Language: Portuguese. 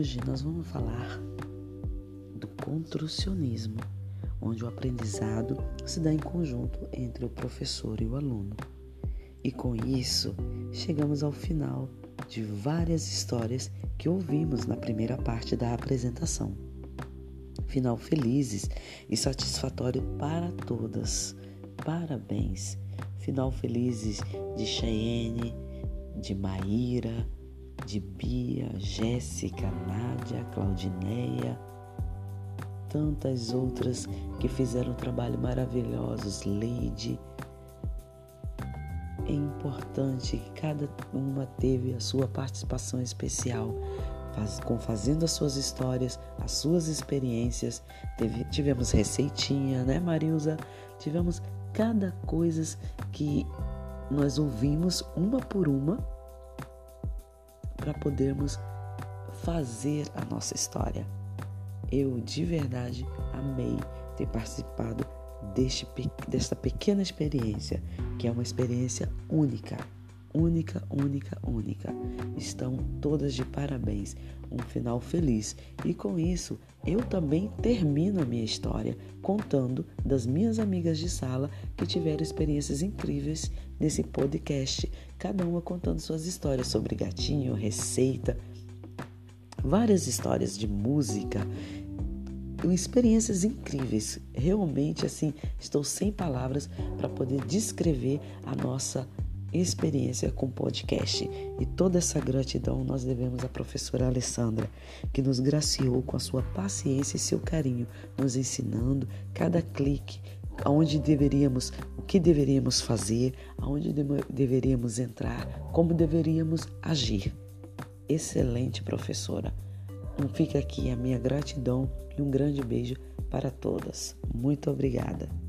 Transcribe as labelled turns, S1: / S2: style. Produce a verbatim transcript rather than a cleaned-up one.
S1: Hoje nós vamos falar do construcionismo, onde o aprendizado se dá em conjunto entre o professor e o aluno. E com isso, chegamos ao final de várias histórias que ouvimos na primeira parte da apresentação. Final felizes e satisfatório para todas. Parabéns! Final felizes de Cheyenne, de Maíra, de Bia, Jéssica, Nádia, Claudineia, tantas outras que fizeram trabalho maravilhosos, Leide. É importante que cada uma teve a sua participação especial, faz, com fazendo as suas histórias, as suas experiências. Teve, tivemos receitinha, né, Marilza? Tivemos cada coisa que nós ouvimos uma por uma para podermos fazer a nossa história. Eu, de verdade, amei ter participado deste, desta pequena experiência, que é uma experiência única, única, única, única. Estão todas de parabéns, um final feliz. E com isso, eu também termino a minha história contando das minhas amigas de sala que tiveram experiências incríveis nesse podcast, cada uma contando suas histórias sobre gatinho, receita, várias histórias de música, experiências incríveis. Realmente, assim, estou sem palavras para poder descrever a nossa experiência com podcast. E toda essa gratidão nós devemos à professora Alessandra, que nos graciou com a sua paciência e seu carinho, nos ensinando cada clique, aonde deveríamos, o que deveríamos fazer, aonde deveríamos entrar, como deveríamos agir. Excelente professora. Fica aqui a minha gratidão e um grande beijo para todas. Muito obrigada.